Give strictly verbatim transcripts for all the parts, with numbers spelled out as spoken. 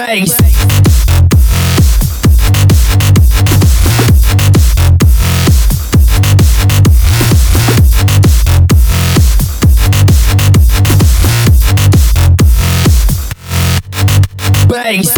bass. Bass.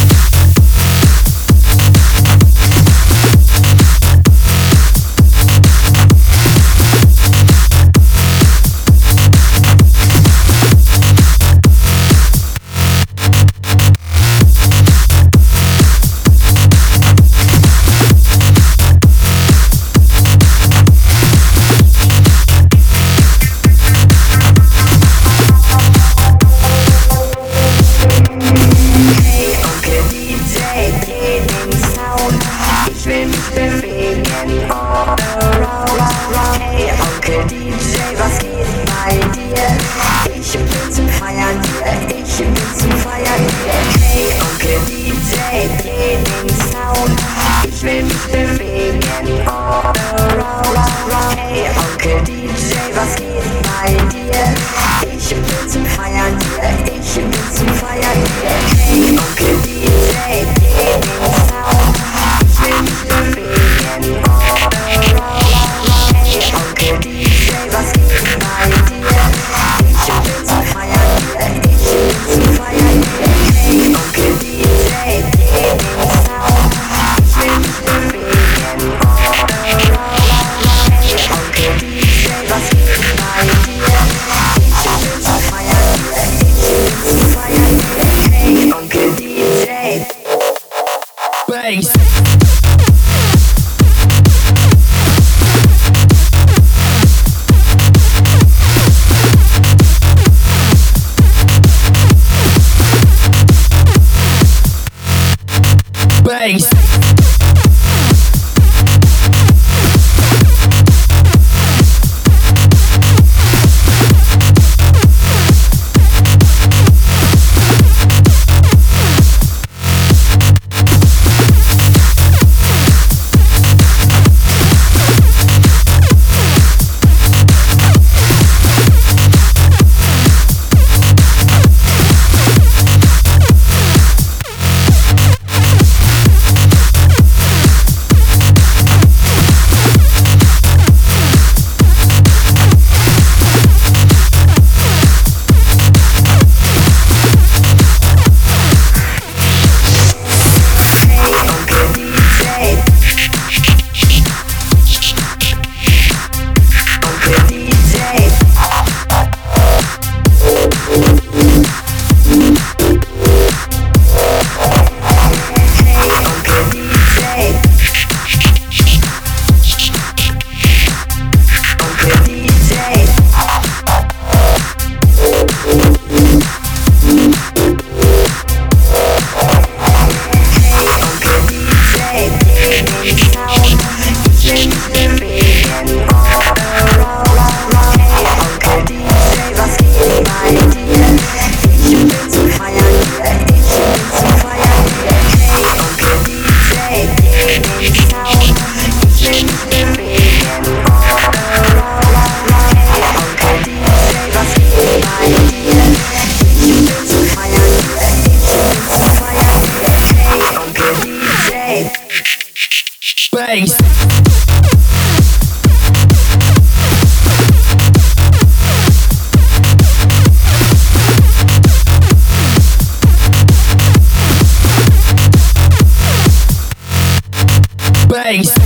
Hey, Onkel D J, was geht bei dir? Ich bin zum Feiern hier, ich bin zum Feiern hier. Hey, Onkel D J, dreh den Sound, ich will mich bewegen all around. Hey, Onkel D J, was geht bei dir? Ich bin zum Feiern hier, ich bin zum Feiern hier. Hey, Onkel D J, dreh den Sound, ich will mich bewegen all around. Onkel D J, was geht bei dir? Ich bin zum Feiern hier, ich bin zum Feiern hier. Hey, Onkel D J, dreh den Sound, ich will mich bewegen all around. Hey, Onkel D J, was geht bei dir? Ich bin zum Feiern hier, ich bin zum Feiern hier. Hey, Onkel D J. Bass. Bass. Bass. Bass.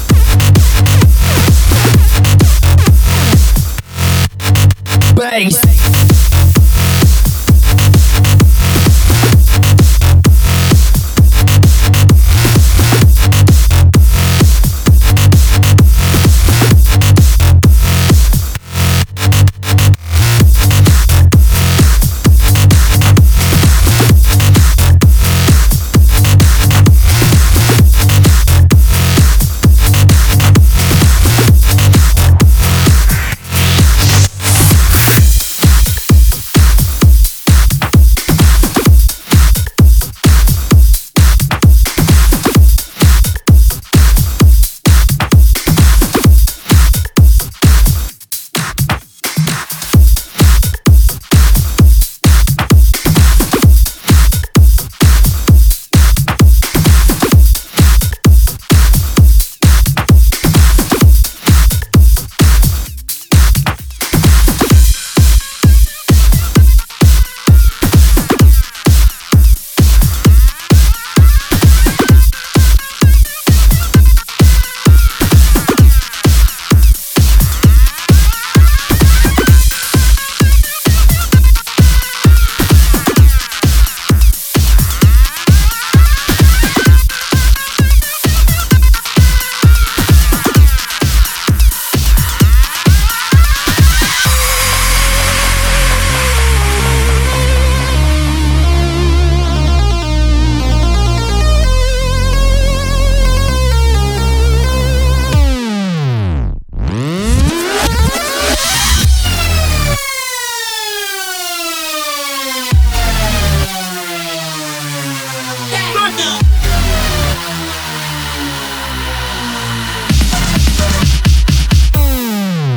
Bass.